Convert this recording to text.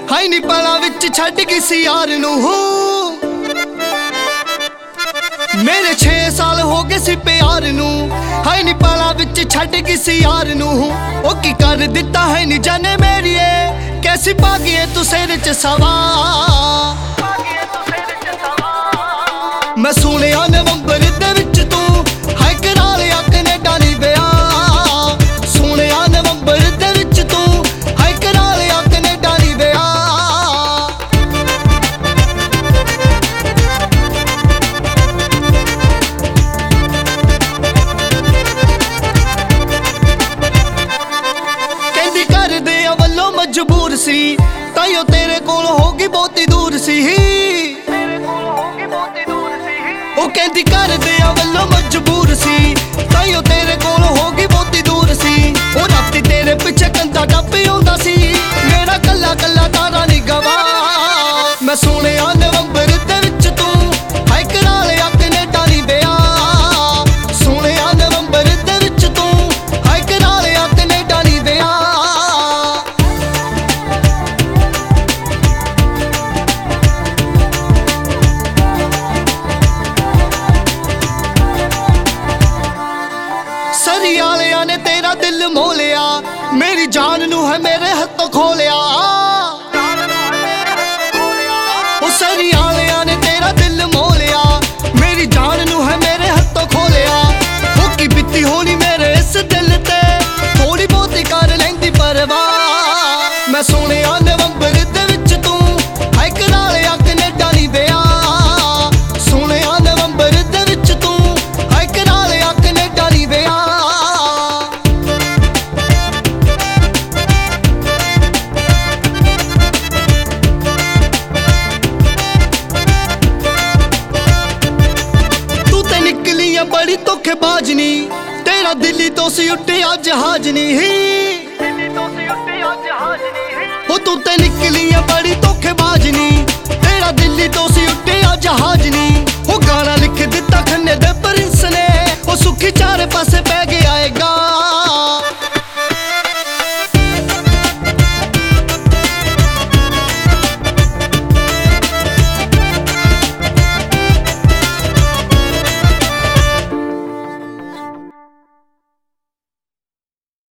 High ਨੀ ਪਲਾਂ ਵਿੱਚ ਛੱਡ ਗਈ ਸੀ ਯਾਰ ਨੂੰ। ਮੇਰੇ 6 ਸਾਲ ਹੋ ਗਏ ਸੀ ਪਿਆਰ ਨੂੰ। ਹਾਈ ਨੀ ਪਲਾਂ ਵਿੱਚ ਛੱਡ ਗਈ ਸੀ ਯਾਰ ਨੂੰ। ਉਹ ਕੀ ਕਰ ਦਿੱਤਾ ਹੈ ਨੀ ਜਾਨੇ ਮੇਰੀਏ, ਕੈਸੀ ਪਾਗੀਏ ਤੂੰ ਸਿਰ ਚ ਸਵਾਰ। ਮੈਂ ਸੁਣਿਆ ਨਵੰਬਰ ਦੇ ਵਿੱਚ ਤੂੰ ਹਾਈ ਕਰਾ ਲਿਆ ਕੈਨੇਡਾ ਨੀ ਵਿਆਹ। ਸੁਣਿਆ ਨਵੰਬਰ ਦੇ ਵਿੱਚ ਤੂੰ ਹਾਈ ਕਰਾ ਲਿਆ ਕੈਨੇਡਾ ਨੀ ਵਿਆਹ। ਕਹਿੰਦੀ ਘਰਦਿਆਂ ਵੱਲੋਂ ਮਜਬੂਰ ਸੀ, ਤਾਈਓ ਤੇਰੇ ਕੋਲ ਹੋ ਗਈ ਬਹੁਤੀ ਦੂਰ ਸੀ। ਉਹ ਕਹਿੰਦੀ ਘਰਦਿਆਂ ਵੱਲੋਂ ਮਜਬੂਰ ਸੀ, ਤਾਈਓ ਤੇਰੇ ਕੋਲ ਹੋ ਗਈ ਬਹੁਤੀ ਦੂਰ ਸੀ। ਉਹ ਰਾਤੀ ਤੇਰੇ ਪਿੱਛੇ ਕੰਧਾ ਟੱਪ ਆਉਂਦਾ ਸੀ, ਮੇਰਾ ਕੱਲਾ ਕੱਲਾ ਤਾਰਾ ਨੀ ਗਵਾ। ਮੈਂ ਸੁਣਿਆ ਨਵੰਬਰ ਦੇ ਵਿੱਚ ਤੂੰ ਹਾਈ ਕਰਾ ਲਿਆ ਕੈਨੇਡਾ ਨੀ ਵਿਆਹ। ਸੁਣਿਆ ਨਵੰਬਰ ਦੇ ਵਿੱਚ ਤੂੰ ਹਾਈ ਕਰਾ ਲਿਆ ਕੈਨੇਡਾ ਨੀ ਵਿਆਹ। ਸਰੀ ਵਾਲਿਆਂ ਨੇ ਤੇਰਾ ਦਿਲ ਮੋਹ ਲਿਆ, ਮੇਰੀ ਜਾਨ ਨੂੰ ਹੈ ਮੇਰੇ ਹੱਥੋਂ ਖੋ ਲਿਆ। ਉਹ ਸਰੀ ਵਾਲਿਆਂ ਨੇ ਤੇਰਾ ਦਿਲ ਮੋਹ ਲਿਆ, ਮੇਰੀ ਜਾਨ ਨੂੰ ਹੈ ਮੇਰੇ ਹੱਥੋਂ ਖੋ ਲਿਆ। ਉਹ ਕੀ ਬੀਤੀ ਹੋਣੀ ਮੇਰੇ ਇਸ ਦਿਲ ਤੇ, ਥੋੜੀ ਬਹੁਤੀ ਕਰ ਲੈਂਦੀ ਪਰਵਾਹ। ਮੈਂ ਸੁਣਿਆ ਨਵੰਬਰ ਦੇ ਵਿੱਚ ਤੂੰ ਹਾਈ ਕਰਾ ਲਿਆ ਕੈਨੇਡਾ ਨੀ ਵਿਆਹ। ਸੁਣਿਆ ਨਵੰਬਰ ਦੇ ਵਿੱਚ ਤੂੰ ਹਾਈ ਕਰਾ ਲਿਆ ਕੈਨੇਡਾ ਨੀ ਵਿਆਹ। ਤੂੰ ਤੇ ਨਿਕਲੀ ਆ ਬੜੀ ਧੋਖੇਬਾਜ਼ ਨੀ, ਤੇਰਾ ਦਿੱਲੀ ਤੋਂ ਸੀ ਉੱਡਿਆ ਜਹਾਜ਼ ਨੀ।